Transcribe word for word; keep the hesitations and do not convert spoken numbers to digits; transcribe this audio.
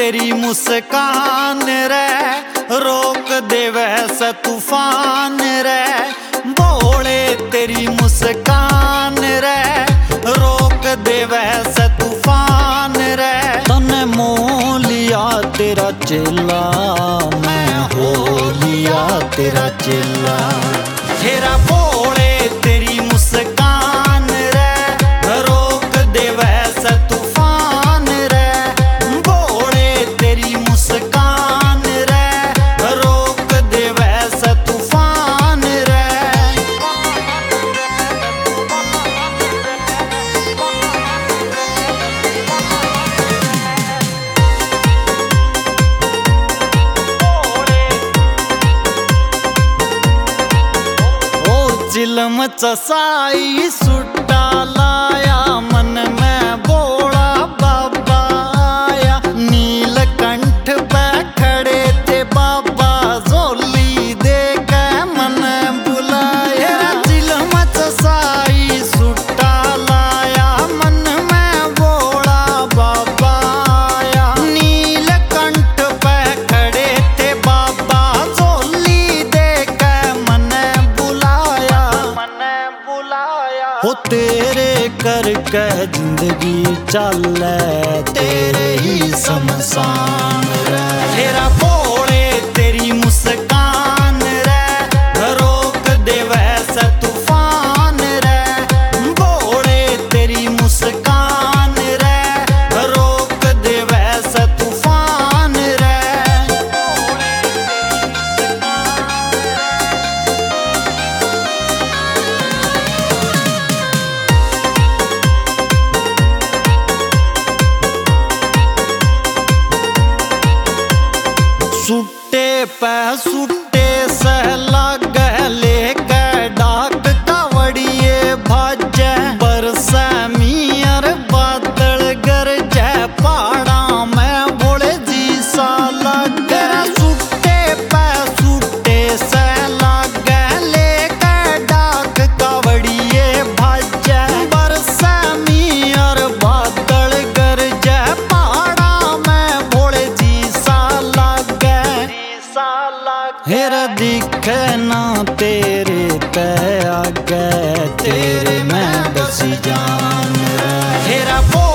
तेरी मुस्कान रे, रोक देवे से तूफान रे। भोले तेरी मुस्कान रे, रोक देवे से तूफान रे। तने मोह लिया तेरा चेला, मैं हो लिया तेरा चेला। हेरा भोले तेरी मुस्कान रे, रोक देवे से तूफान रे। भोले तेरी मुस्कान रे, रोक देवे से तूफान रे। चिलम चसाई सुट्टा लाया, मन में बोला बाबा आया। नीलकंठ पे खड़े थे बाबा, झोली दे के मन बुलाया। चिलम चसाई सुट्टा लाया, मन में बोला बाबा आया। नीलकंठ पे खड़े थे बाबा, झोली दे के मन बुलाया। हो तेरे करके जिंदगी चले, तेरे ही शमशान रे। हेरा भोले तेरी मुस्कान रे, रोक देवे से तूफान रे। भोले तेरी मुस्कान रे, रोक देवे से तूफान रे। सुट्टे पे सुट्टे से लागे, लेके डाक कावड़िए भाजे। बरसा मियर बादल गरजे, पहाड़ा में भोले जी सा लगे। सुट्टे पे सुट्टे से लागे, लेके डाक कावड़िए भाजे। बरसा मियर बादल गरजे, पहाड़ा में भोले जी सा लगे। हेरा दिखे ना तेरे पे आगे, तेरे में बसी जान रे। हेरा